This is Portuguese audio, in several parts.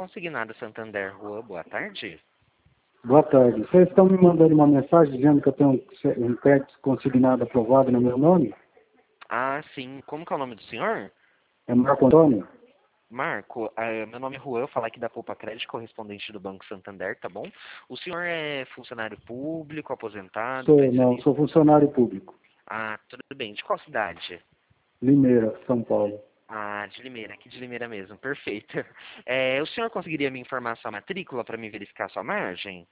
Consignado Santander Rua, boa tarde. Boa tarde. Vocês estão me mandando uma mensagem dizendo que eu tenho um crédito consignado aprovado no meu nome? Ah, sim. Como que é o nome do senhor? É Marco Antônio? Marco, meu nome é Juan, eu falo aqui da Poupa Crédito, correspondente do Banco Santander, tá bom? O senhor é funcionário público, aposentado, Não, pensionista? sou funcionário público. Ah, tudo bem. De qual cidade? Limeira, São Paulo. Ah, de Limeira, aqui de Limeira mesmo, perfeito. O senhor conseguiria me informar sua matrícula para me verificar sua margem?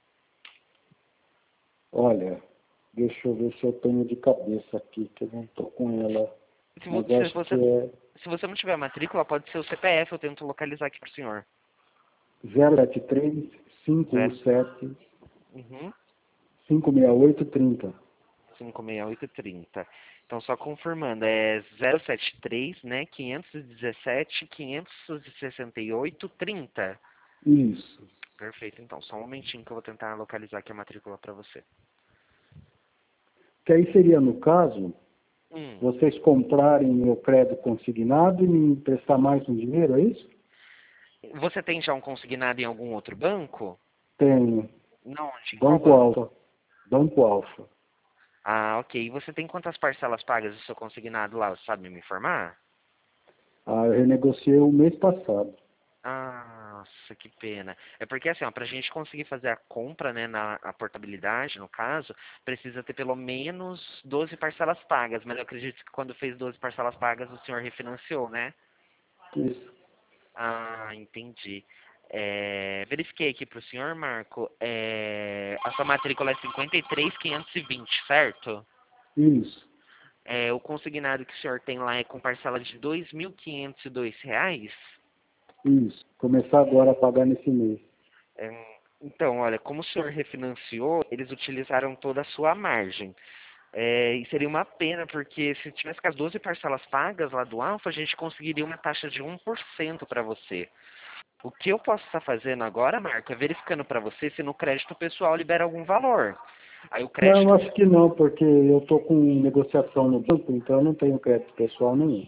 Olha, deixa eu ver se eu tenho de cabeça aqui, que eu não estou com ela. Se, vo- Mas se acho você, que é se você não tiver a matrícula, pode ser o CPF, eu tento localizar aqui para o senhor. 073 Zero. 517 Uhum. 56830. 56830. Então, só confirmando, é 073, né? 517, 568, 30. Isso. Perfeito, então. Só um momentinho que eu vou tentar localizar aqui a matrícula para você. Que aí seria, no caso, Hum. vocês comprarem meu crédito consignado e me emprestar mais um dinheiro, é isso? Você tem já um consignado em algum outro banco? Tenho. Não, em qual Banco banco? Alfa. Banco Alfa. Ah, ok. E você tem quantas parcelas pagas do seu consignado lá? Você sabe me informar? Ah, eu renegociei o mês passado. Ah, nossa, que pena. É porque assim, ó, pra gente conseguir fazer a compra, né, a portabilidade, no caso, precisa ter pelo menos 12 parcelas pagas, mas eu acredito que quando fez 12 parcelas pagas, o senhor refinanciou, né? Isso. Ah, entendi. Verifiquei aqui pro senhor, Marco, a sua matrícula é 53.520, certo? Isso. O consignado que o senhor tem lá é com parcela de R$ 2.502? Isso. Começar agora a pagar nesse mês. Então, olha, como o senhor refinanciou, eles utilizaram toda a sua margem. E seria uma pena, porque se tivesse com as 12 parcelas pagas lá do Alfa, a gente conseguiria uma taxa de 1% para você. O que eu posso estar fazendo agora, Marco, é verificando para você se no crédito pessoal libera algum valor. Aí o Não, crédito... acho que não, porque eu estou com negociação no banco, então eu não tenho crédito pessoal nenhum.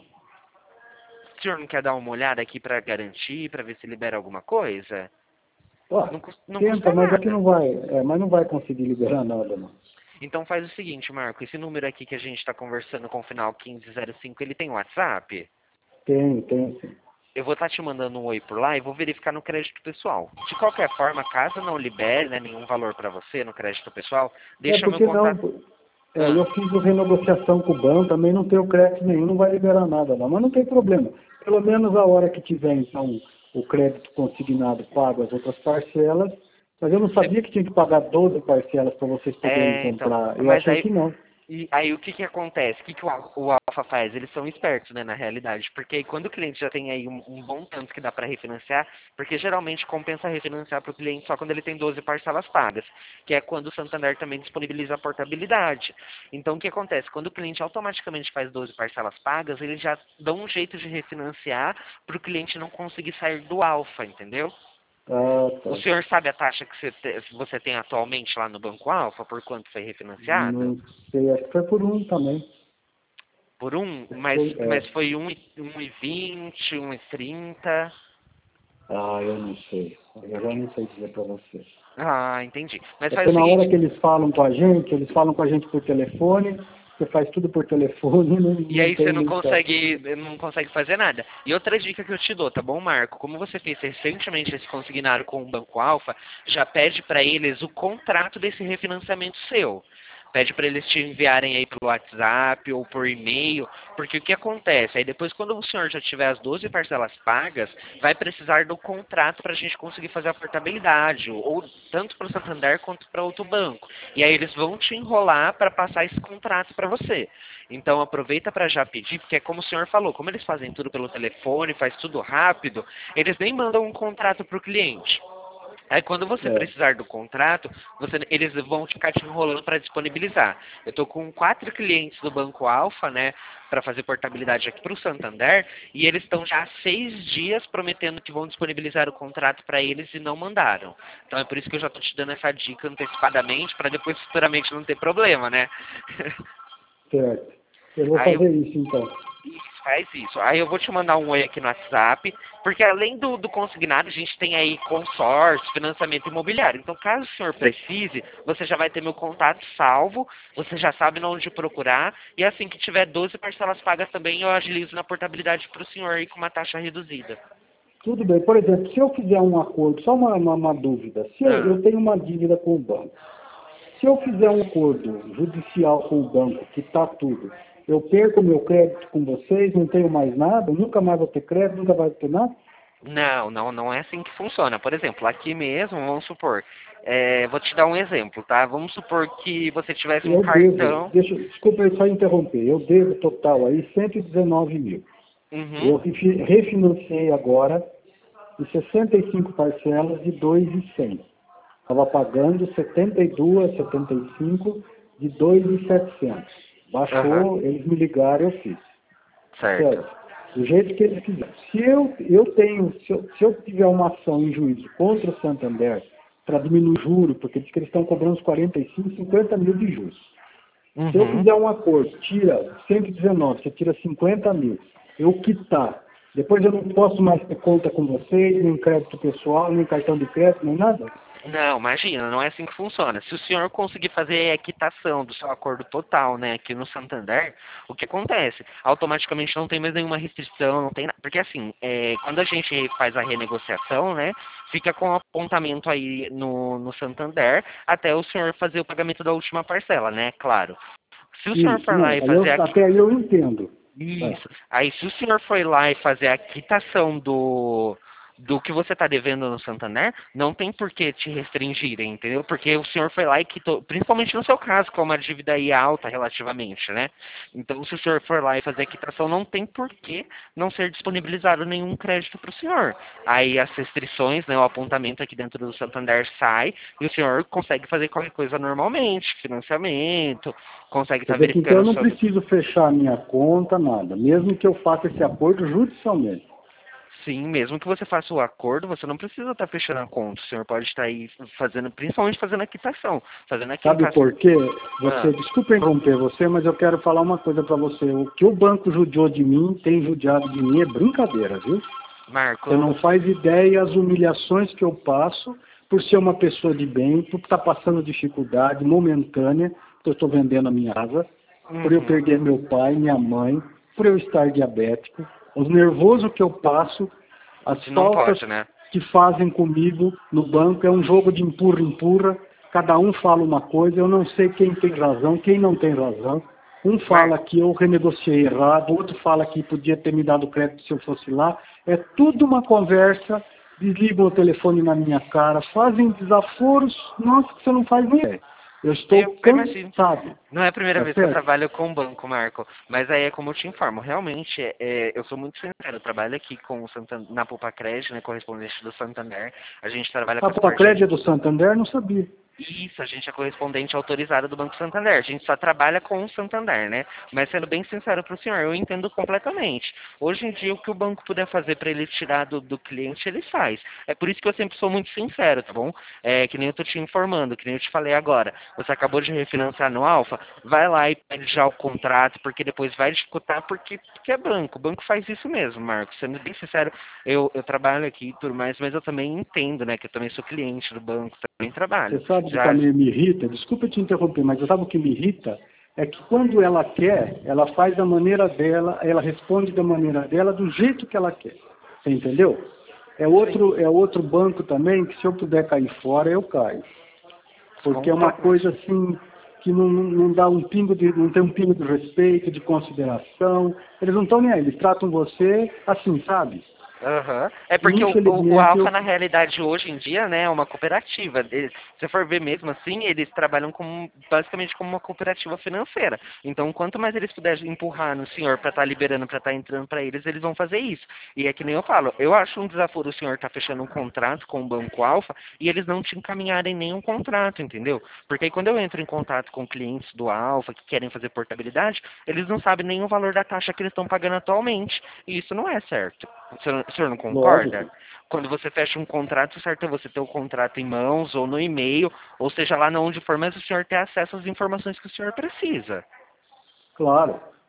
O senhor não quer dar uma olhada aqui para garantir, para ver se libera alguma coisa? Ó, Não tenta, custa mas aqui nada. não vai. Mas não vai conseguir liberar nada, não. Então faz o seguinte, Marco, esse número aqui que a gente está conversando com o final 1505, ele tem WhatsApp? Tem sim. Eu vou estar te mandando um oi por lá e vou verificar no crédito pessoal. De qualquer forma, caso não libere, né, nenhum valor para você no crédito pessoal, deixa o meu Porque não. contato. Ah, Eu fiz a renegociação com o banco, também não tenho crédito nenhum, não vai liberar nada, não. Mas não tem problema. Pelo menos a hora que tiver, então, o crédito consignado pago as outras parcelas. Mas eu não sabia que tinha que pagar 12 parcelas para vocês poderem então. comprar. Eu Mas achei aí, que não. E aí o que que acontece? O que que o Alfa faz? Eles são espertos, né, na realidade, porque aí quando o cliente já tem aí um bom tanto que dá para refinanciar, porque geralmente compensa refinanciar para o cliente só quando ele tem 12 parcelas pagas, que é quando o Santander também disponibiliza a portabilidade. Então o que acontece? Quando o cliente automaticamente faz 12 parcelas pagas, eles já dão um jeito de refinanciar para o cliente não conseguir sair do Alfa, entendeu? Ah, O tá. senhor sabe a taxa que você tem atualmente lá no Banco Alfa, por quanto foi refinanciado? Não sei, acho que foi por um também. Por um, Acho que mas, foi, mas foi 1,20, 1,30. eu não sei. Eu já não sei dizer para você. Ah, entendi. Mas É faz porque o na hora seguinte, que eles falam com a gente, eles falam com a gente por telefone, você faz tudo por telefone, não, e não aí você tem muita. não consegue fazer nada. E outra dica que eu te dou, tá bom, Marco? Como você fez recentemente esse consignado com o Banco Alfa, já pede para eles o contrato desse refinanciamento seu. Pede para eles te enviarem aí pelo WhatsApp ou por e-mail, porque o que acontece? Aí depois, quando o senhor já tiver as 12 parcelas pagas, vai precisar do contrato para a gente conseguir fazer a portabilidade, ou tanto para o Santander quanto para outro banco. E aí eles vão te enrolar para passar esse contrato para você. Então aproveita para já pedir, porque é como o senhor falou, como eles fazem tudo pelo telefone, faz tudo rápido, eles nem mandam um contrato para o cliente. Aí quando você É, precisar do contrato, eles vão ficar te enrolando para disponibilizar. Eu estou com 4 clientes do Banco Alfa, né, para fazer portabilidade aqui para o Santander, e eles estão já há 6 dias prometendo que vão disponibilizar o contrato para eles e não mandaram. Então é por isso que eu já estou te dando essa dica antecipadamente, para depois futuramente não ter problema, né? certo. Eu vou Aí eu fazer isso, então. Faz isso. Aí eu vou te mandar um oi aqui no WhatsApp, porque além do consignado, a gente tem aí consórcio, financiamento imobiliário. Então, caso o senhor precise, você já vai ter meu contato salvo, você já sabe onde procurar, e assim que tiver 12 parcelas pagas também, eu agilizo na portabilidade para o senhor aí com uma taxa reduzida. Tudo bem. Por exemplo, se eu fizer um acordo, só uma dúvida. Se eu Ah, tenho uma dívida com o banco, se eu fizer um acordo judicial com o banco, que está tudo, eu perco meu crédito com vocês, não tenho mais nada, nunca mais vou ter crédito, nunca mais vou ter nada? não é assim que funciona. Por exemplo, aqui mesmo, vamos supor, vou te dar um exemplo, tá? Vamos supor que você tivesse um Eu devo, cartão. desculpa eu só interromper, eu devo total aí 119 mil. Uhum, Eu refinanciei agora em 65 parcelas de 2.100. Estava pagando 72, 75 de 2.700. aham, Baixou, eles me ligaram, eu fiz. certo. Certo? Do jeito que eles quiserem. Se eu tiver uma ação em juízo contra o Santander para diminuir o juro, porque diz que eles estão cobrando uns 45, 50 mil de juros. Se eu Uhum. fizer um acordo, tira 119, você tira 50 mil, eu quitar. Depois eu não posso mais ter conta com vocês, nem crédito pessoal, nem cartão de crédito, nem nada. Não, imagina, não é assim que funciona. Se o senhor conseguir fazer a quitação do seu acordo total, né, aqui no Santander, o que acontece? Automaticamente não tem mais nenhuma restrição, não tem nada. Porque assim, quando a gente faz a renegociação, né, fica com apontamento aí no Santander até o senhor fazer o pagamento da última parcela, né, claro. Se o senhor Isso, for lá não. e fazer a Até aí eu entendo. É. Isso. Aí, se o senhor foi lá e fazer a quitação do que você está devendo no Santander, não tem por que te restringirem, entendeu? Porque o senhor foi lá e quitou, principalmente no seu caso, que é uma dívida aí alta relativamente, né? Então, se o senhor for lá e fazer a quitação, não tem por que não ser disponibilizado nenhum crédito para o senhor. Aí, as restrições, né, o apontamento aqui dentro do Santander sai e o senhor consegue fazer qualquer coisa normalmente, financiamento, consegue Quer estar dizer que então verificando eu não sobre. preciso fechar a minha conta, nada. Mesmo que eu faça esse acordo judicialmente. Sim, mesmo que você faça o acordo, você não precisa estar fechando a conta. O senhor pode estar aí fazendo, principalmente fazendo a quitação. Fazendo a Sabe quitação. por quê? Ah, Desculpa interromper você, mas eu quero falar uma coisa para você. O que o banco judiou de mim, tem judiado de mim, é brincadeira, viu? Marco, Você não faz ideia as humilhações que eu passo por ser uma pessoa de bem, por estar passando dificuldade momentânea, porque eu estou vendendo a minha casa, por eu uhum, perder meu pai, minha mãe, por eu estar diabético, os nervosos que eu passo, as não faltas pode, né? que fazem comigo no banco, é um jogo de empurra-empurra, cada um fala uma coisa, eu não sei quem tem razão, quem não tem razão. Um fala Marco, que eu renegociei errado, outro fala que podia ter me dado crédito se eu fosse lá. É tudo uma conversa, desligam o telefone na minha cara, fazem desaforos, nossa, que você não faz nem ideia. Eu estou eu imagino. cansado, Não é a primeira tá vez que eu certo? trabalho com banco, Marco. Mas aí é como eu te informo. Realmente, eu sou muito sincero. Eu trabalho aqui com o na Poupa Crédito, né, correspondente do Santander. A gente trabalha com A essa parte Pacred de. é do Santander, não sabia. Isso, a gente é correspondente autorizado do Banco Santander. A gente só trabalha com o Santander, né? Mas sendo bem sincero para o senhor, eu entendo completamente. Hoje em dia, o que o banco puder fazer para ele tirar do cliente, ele faz. É por isso que eu sempre sou muito sincero, tá bom? Que nem eu tô te informando, que nem eu te falei agora. Você acabou de refinanciar no Alfa, vai lá e pede já o contrato, porque depois vai dificultar, porque é banco. O banco faz isso mesmo, Marcos. Sendo bem sincero, eu trabalho aqui e tudo mais, mas eu também entendo, né? Que eu também sou cliente do banco, também trabalho. Você sabe que Já também me irrita, desculpa te interromper, mas sabe o que me irrita? É que quando ela quer, ela faz da maneira dela, ela responde da maneira dela, do jeito que ela quer. Você entendeu? sim, É outro banco também que se eu puder cair fora, eu caio. Porque é uma completamente. coisa assim que não dá um pingo não tem um pingo de respeito, de consideração. Eles não estão nem aí, eles tratam você assim, sabe? Aham. É E porque o infelizmente Alfa, eu na realidade, hoje em dia, né, é uma cooperativa. Se for ver mesmo assim, eles trabalham basicamente como uma cooperativa financeira. Então, quanto mais eles puderem empurrar no senhor para estar liberando, para estar entrando para eles vão fazer isso. E é que nem eu falo, eu acho um desaforo o senhor estar fechando um contrato com o Banco Alfa e eles não te encaminharem nenhum contrato, entendeu? Porque aí quando eu entro em contato com clientes do Alfa que querem fazer portabilidade, eles não sabem nem o valor da taxa que eles estão pagando atualmente. E isso não é certo. O senhor não concorda? lógico. Quando você fecha um contrato, o certo é você ter o contrato em mãos ou no e-mail, ou seja lá onde for, mas o senhor ter acesso às informações que o senhor precisa. Claro.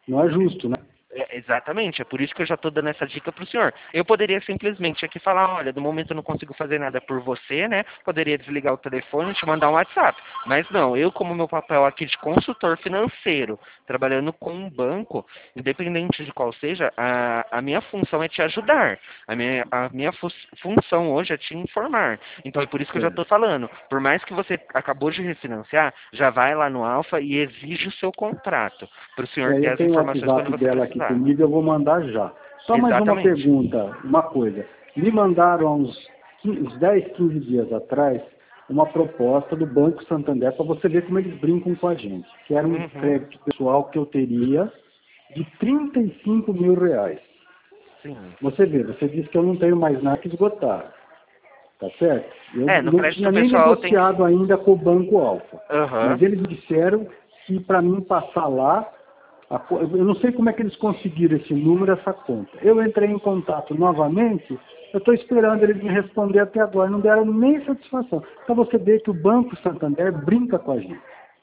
Não é justo, né? Exatamente, é por isso que eu já estou dando essa dica para o senhor. Eu poderia simplesmente aqui falar, olha, no momento eu não consigo fazer nada por você, né? Poderia desligar o telefone e te mandar um WhatsApp. Mas não, eu como meu papel aqui de consultor financeiro, trabalhando com um banco, independente de qual seja, a minha função é te ajudar. A minha função hoje é te informar. Então é por isso que eu já estou falando. Por mais que você acabou de refinanciar, já vai lá no Alfa e exige o seu contrato para o senhor ter Eu as tenho o informações WhatsApp quando você dela aqui precisar. comigo, eu vou mandar já. Só mais uma Exatamente. pergunta, uma coisa. Me mandaram há uns 10, 15 dias atrás uma proposta do Banco Santander para você ver como eles brincam com a gente. Que era um Uhum. crédito pessoal que eu teria de R$ 35.000. Sim. Você vê, você disse que eu não tenho mais nada que esgotar. Tá certo? Eu No não crédito tinha nem pessoal tem que... negociado ainda com o Banco Alfa. Aham. Mas eles me disseram que para mim passar lá, eu não sei como é que eles conseguiram esse número, essa conta. Eu entrei em contato novamente, eu estou esperando eles me responder até agora, não deram nem satisfação. Para você ver que o Banco Santander brinca com a gente.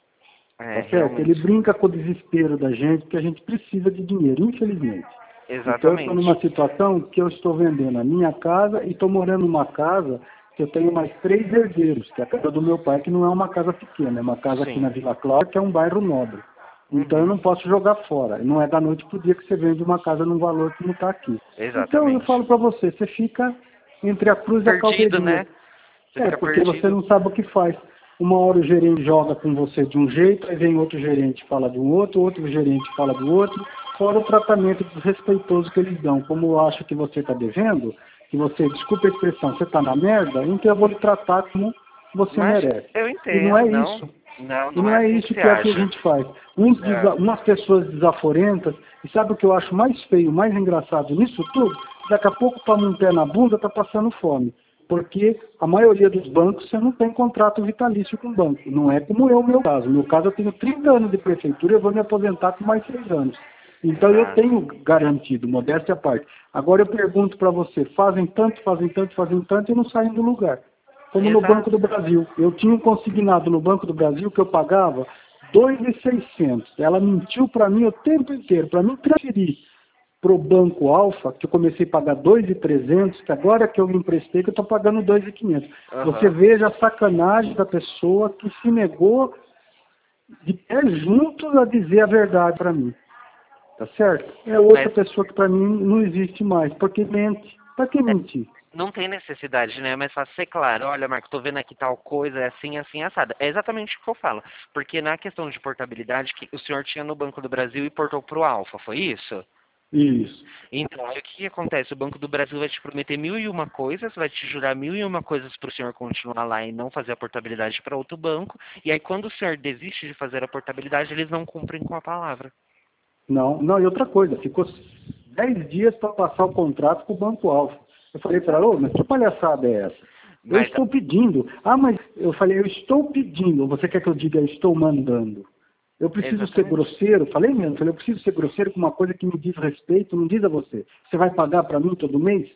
Tá certo? Ele Realmente. brinca com o desespero da gente, porque a gente precisa de dinheiro, infelizmente. Então eu estou numa Exatamente. situação que eu estou vendendo a minha casa e estou morando numa casa que eu tenho mais 3 herdeiros, que é a casa do meu pai, que não é uma casa pequena, é uma casa aqui Sim. na Vila Cláudia, que é um bairro nobre. Então eu Uhum. não posso jogar fora. Não é da noite para o dia que você vende uma casa num valor que não está aqui. Então eu Exatamente. falo para você, você fica entre a cruz e a Perdido, caldeirinha. né? Você fica Porque você perdido. não sabe o que faz. Uma hora o gerente joga com você de um jeito, aí vem outro gerente e fala de um outro, outro gerente fala do outro, fora o tratamento desrespeitoso que eles dão. Como eu acho que você está devendo, que você, desculpa a expressão, você está na merda, então eu vou lhe tratar como você Mas merece. eu E não entendo, é não. isso. Não, E não não é é assim que isso se que é que a acha. gente faz. É. Umas pessoas desaforentas, e sabe o que eu acho mais feio, mais engraçado nisso tudo? Daqui a pouco toma um pé na bunda, está passando fome. Porque a maioria dos bancos você não tem contrato vitalício com o banco. Não é como o meu caso. No meu caso, eu tenho 30 anos de prefeitura e eu vou me aposentar com mais 6 anos. Então eu Exato. tenho garantido, modéstia à parte. Agora eu pergunto para você, fazem tanto, fazem tanto, fazem tanto e não saem do lugar. Como no Banco Exato. do Brasil. Eu tinha um consignado no Banco do Brasil que eu pagava 2.600. Ela mentiu para mim o tempo inteiro, para mim transferir para o Banco Alfa, que eu comecei a pagar 2.300, que agora que eu me emprestei, que eu estou pagando 2.500. Você Aham. veja a sacanagem da pessoa que se negou de pé juntos a dizer a verdade para mim. Tá certo? É outra Mas pessoa que para mim não existe mais, porque mente. Para que é, mentir? não tem necessidade, né? Mas fácil ser claro. Olha, Marco, tô vendo aqui tal coisa, é assim, assim, assada. É exatamente o que eu falo. Porque na questão de portabilidade, que o senhor tinha no Banco do Brasil e portou pro Alfa, foi isso? Isso. Então, aí o que acontece? O Banco do Brasil vai te prometer mil e uma coisas, vai te jurar mil e uma coisas para o senhor continuar lá e não fazer a portabilidade para outro banco. E aí, quando o senhor desiste de fazer a portabilidade, eles não cumprem com a palavra. Não, não, e outra coisa, ficou 10 dias para passar o contrato com o Banco Alfa. Eu falei para ela, Exato. ô, mas que palhaçada é essa? Eu Mas, estou pedindo. Ah, mas eu falei, eu estou pedindo. Você quer que eu diga, eu estou mandando? Eu preciso ser exatamente. grosseiro, falei mesmo, falei, eu preciso ser grosseiro com uma coisa que me diz respeito, não diz a você. Você vai pagar para mim todo mês?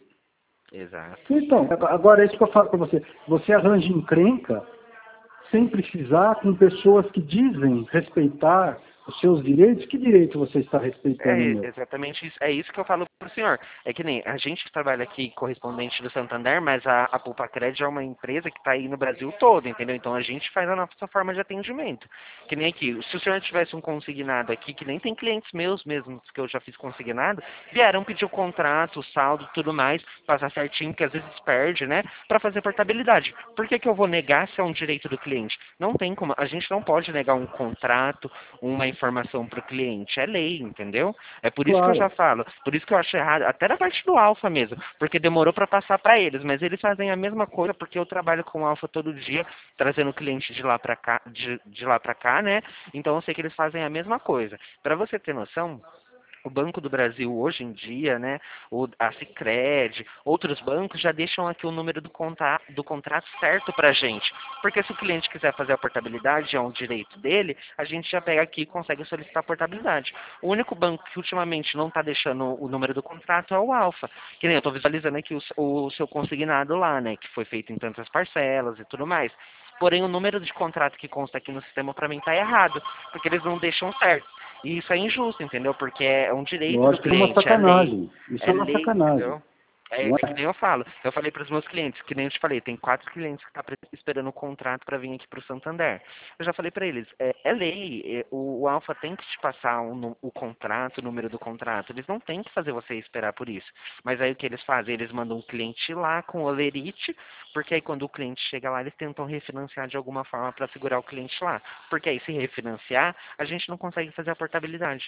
Exato. Então, agora é isso que eu falo para você. Você arranja encrenca sem precisar com pessoas que dizem respeitar os seus direitos. Que direito você está respeitando o É meu? exatamente isso. É isso que eu falo pro senhor. É que nem a gente trabalha aqui correspondente do Santander, mas a Poupa Cred é uma empresa que está aí no Brasil todo, entendeu? Então a gente faz a nossa forma de atendimento. Que nem aqui, se o senhor tivesse um consignado aqui, que nem tem clientes meus mesmos, que eu já fiz consignado, vieram pedir o contrato, o saldo, tudo mais, passar certinho, que às vezes perde, né? Para fazer portabilidade. Por que que eu vou negar se é um direito do cliente? Não tem como. A gente não pode negar um contrato, uma informação para o cliente. É lei, entendeu? É por isso que eu Claro. já falo, por isso que eu acho errado, até na parte do Alfa mesmo, porque demorou para passar para eles, mas eles fazem a mesma coisa porque eu trabalho com o Alfa todo dia, trazendo cliente de lá para cá, de lá para cá, né? Então eu sei que eles fazem a mesma coisa. Para você ter noção, o Banco do Brasil hoje em dia, né, a Sicredi, outros bancos já deixam aqui o número do contrato certo para a gente. Porque se o cliente quiser fazer a portabilidade, é um direito dele, a gente já pega aqui e consegue solicitar a portabilidade. O único banco que ultimamente não está deixando o número do contrato é o Alfa. Que nem eu estou visualizando aqui o seu consignado lá, né, que foi feito em tantas parcelas e tudo mais. Porém, o número de contrato que consta aqui no sistema para mim está errado, porque eles não deixam certo. E isso é injusto, entendeu? Porque é um direito do Lógico que é uma cliente, é lei. sacanagem. Isso é É uma lei, sacanagem. entendeu? É, Não é é? que nem eu falo. Eu falei para os meus clientes, que nem eu te falei, tem 4 clientes que estão esperando o contrato para vir aqui para o Santander. Eu já falei para eles, é lei, o Alfa tem que te passar o contrato, o número do contrato. Eles não têm que fazer você esperar por isso. Mas aí o que eles fazem? Eles mandam um cliente lá com olerite, porque aí quando o cliente chega lá, eles tentam refinanciar de alguma forma para segurar o cliente lá. Porque aí se refinanciar, a gente não consegue fazer a portabilidade.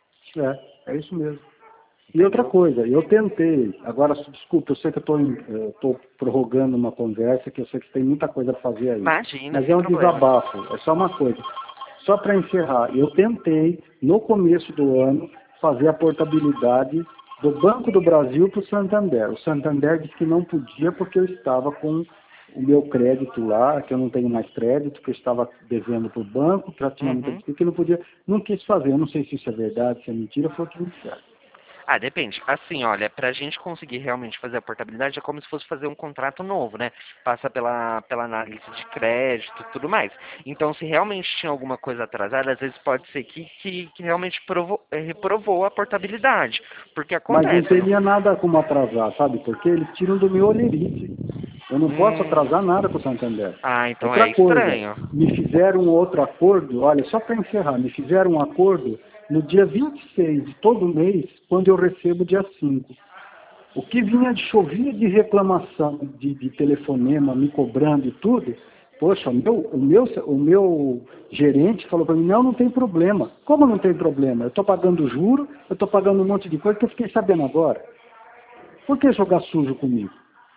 É isso mesmo. E outra Entendeu? coisa, eu tentei, agora, desculpa, eu sei que eu estou prorrogando uma conversa, que eu sei que tem muita coisa a fazer aí. Imagina, Mas sem é um problema. desabafo, é só uma coisa. Só para encerrar, eu tentei, no começo do ano, fazer a portabilidade do Banco do Brasil para o Santander. O Santander disse que não podia porque eu estava com o meu crédito lá, que eu não tenho mais crédito, que eu estava devendo para o banco, que já tinha muita Uhum. dívida, que não podia, não quis fazer. Eu não sei se isso é verdade, se é mentira, foi o que me disseram. Ah, depende. Assim, olha, para a gente conseguir realmente fazer a portabilidade é como se fosse fazer um contrato novo, né? Passa pela análise de crédito e tudo mais. Então, se realmente tinha alguma coisa atrasada, às vezes pode ser que realmente reprovou a portabilidade. Porque Mas não acontece. teria nada como atrasar, sabe? Porque eles tiram do meu olerite. Eu não posso Hum, atrasar nada com o Santander. ah, então Outra é coisa, estranho. me fizeram um outro acordo, olha, só para encerrar, me fizeram um acordo no dia 26 de todo mês, quando eu recebo dia 5. O que vinha de chovia de reclamação, de telefonema, me cobrando e tudo, poxa, o meu gerente falou para mim, não tem problema. Como não tem problema? Eu estou pagando juro, eu estou pagando um monte de coisa que eu fiquei sabendo agora. Por que jogar sujo comigo?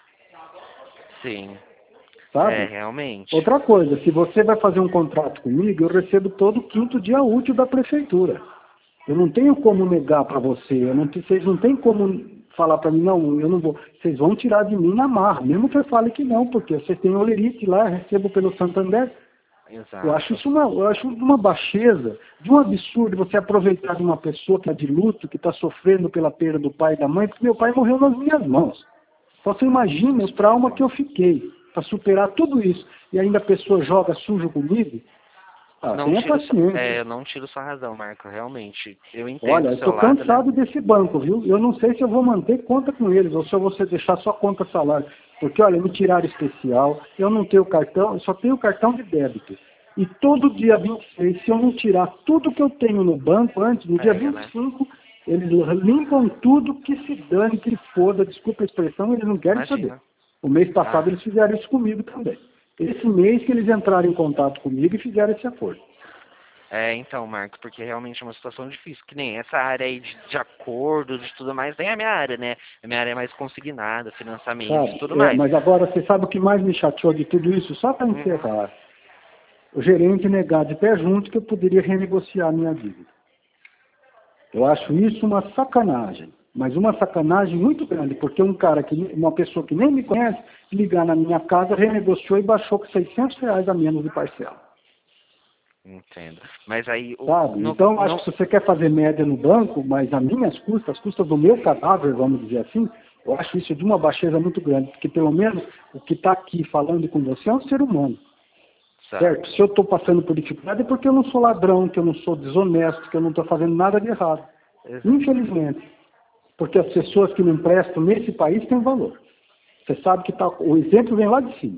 Sim. É, Sabe? realmente. Outra coisa, se você vai fazer um contrato comigo, eu recebo todo quinto dia útil da prefeitura. Eu não tenho como negar para você, vocês não têm como falar para mim, não, eu não vou. Vocês vão tirar de mim na marra, mesmo que eu fale que não, porque vocês têm olerite lá, eu recebo pelo Santander. Exato. Eu acho uma baixeza, de um absurdo você aproveitar de uma pessoa que está de luto, que está sofrendo pela perda do pai e da mãe, porque meu pai morreu nas minhas mãos. Então você imagina o trauma que eu fiquei para superar tudo isso. E ainda a pessoa joga sujo comigo. Ah, Não tenha tiro, paciência. eu não tiro sua razão, Marco, realmente. Eu entendo Olha, o eu seu estou lado, né? cansado desse banco, viu? Eu não sei se eu vou manter conta com eles ou se eu vou deixar só conta salário. Porque, olha, me tiraram especial, eu não tenho cartão, eu só tenho cartão de débito. E todo dia 26, se eu não tirar tudo que eu tenho no banco antes, no dia Pega, vinte né? e cinco, eles limpam tudo, que se dane, que foda, desculpa a expressão, eles não querem saber. Imagina. O mês passado Ah, eles fizeram isso comigo também. Esse mês que eles entraram em contato comigo e fizeram esse acordo. então, Marco, porque realmente é uma situação difícil, que nem essa área aí de acordo, de tudo mais, nem a minha área, né? A minha área é mais consignada, financiamento e Sabe? tudo mais. Mas agora você sabe o que mais me chateou de tudo isso? Só para Uhum. encerrar. O gerente negar de pé junto que eu poderia renegociar a minha dívida. Eu acho isso uma sacanagem. Mas uma sacanagem muito grande, porque uma pessoa que nem me conhece, ligar na minha casa, renegociou e baixou com R$ 600 a menos de parcela. Entendo. Mas aí, Sabe? Então, acho que se você quer fazer média no banco, mas a minhas custas, as custas do meu cadáver, vamos dizer assim, eu acho isso de uma baixeza muito grande, porque pelo menos o que está aqui falando com você é um ser humano. Certo? certo. Se eu estou passando por dificuldade é porque eu não sou ladrão, que eu não sou desonesto, que eu não estou fazendo nada de errado. Infelizmente. Porque as pessoas que não prestam nesse país têm valor. Você sabe que o exemplo vem lá de cima.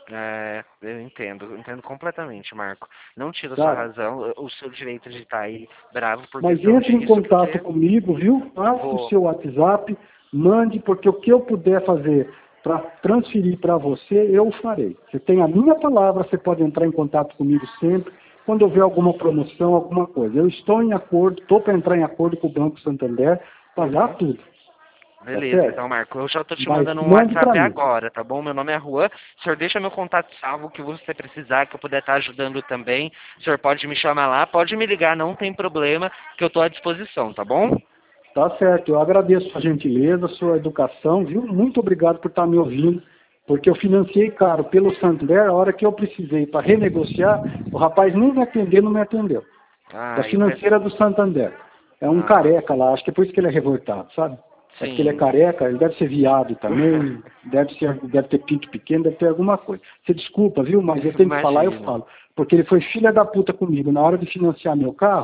Eu entendo completamente, Marco. Não tiro sua Sabe? razão, o seu direito de estar aí bravo por Mas questão entre em disso, contato porque comigo, viu? Passe o vou, seu WhatsApp, mande, porque o que eu puder fazer para transferir para você, eu farei. Você tem a minha palavra, você pode entrar em contato comigo sempre, quando houver alguma promoção, alguma coisa. Eu estou em acordo, estou para entrar em acordo com o Banco Santander, pagar tudo. Tá beleza, certo? então, Marco, eu já tô te Mas mandando um mande para WhatsApp mim. agora, tá bom? Meu nome é Juan. O senhor deixa meu contato salvo, o que você precisar, que eu puder estar ajudando também. O senhor pode me chamar lá, pode me ligar, não tem problema, que eu tô à disposição, tá bom? Tá certo, eu agradeço a gentileza, a sua educação, viu? Muito obrigado por estar me ouvindo, porque eu financiei caro pelo Santander, a hora que eu precisei para renegociar, o rapaz nem me atendeu, não me atendeu. Da E o financeira do Santander. É um Ah, careca lá, acho que é por isso que ele é revoltado, sabe? É porque ele é sim. careca, ele deve ser viado também, deve ter pinto pequeno, deve ter alguma coisa. Você desculpa, viu? Mas eu tenho que falar, eu Imagino. falo. Porque ele foi filha da puta comigo. Na hora de financiar meu carro,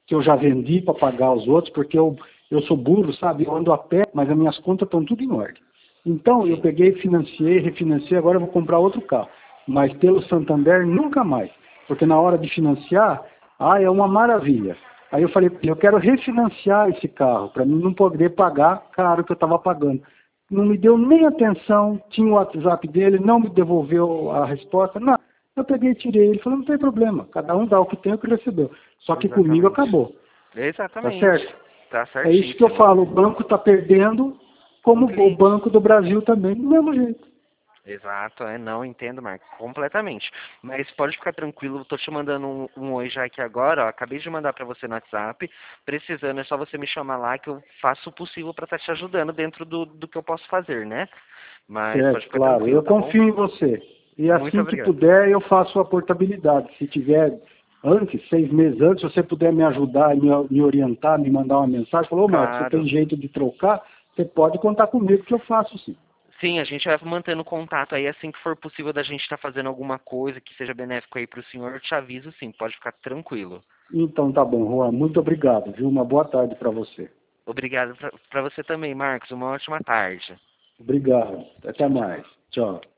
que eu já vendi para pagar os outros, porque eu sou burro, sabe? Eu ando a pé, mas as minhas contas estão tudo em ordem. Então, eu peguei, financiei, refinanciei, agora eu vou comprar outro carro. Mas pelo Santander, nunca mais. Porque na hora de financiar, é uma maravilha. Aí eu falei, eu quero refinanciar esse carro, para mim não poder pagar caro que eu estava pagando. Não me deu nem atenção, tinha o WhatsApp dele, não me devolveu a resposta, nada. Eu peguei e tirei. Ele falou, não tem problema, cada um dá o que tem, o que recebeu. Só que comigo acabou. Tá Exatamente. certo? Tá É isso que eu certíssimo. falo, o banco está perdendo, como o Banco do Brasil também, do mesmo jeito. Exato, não entendo, Marco, completamente. Mas pode ficar tranquilo, tô te mandando um oi já aqui agora, ó, acabei de mandar para você no WhatsApp. Precisando, é só você me chamar lá que eu faço o possível para estar te ajudando dentro do que eu posso fazer, né? Mas pode Certo, ficar claro. tranquilo, Eu tá bom? confio em você. E Muito assim que obrigado. puder, eu faço a portabilidade. Se tiver antes, 6 meses antes, se você puder me ajudar, me orientar, me mandar uma mensagem, falou, Marcos, você Claro. tem jeito de trocar, você pode contar comigo que eu faço sim. Sim, a gente vai mantendo contato aí assim que for possível da gente estar fazendo alguma coisa que seja benéfico aí para o senhor, eu te aviso sim, pode ficar tranquilo. Então tá bom, Juan. Muito obrigado, viu? Uma boa tarde para você. Obrigado para você também, Marcos. Uma ótima tarde. Obrigado. Até Tchau, tchau. mais. Tchau.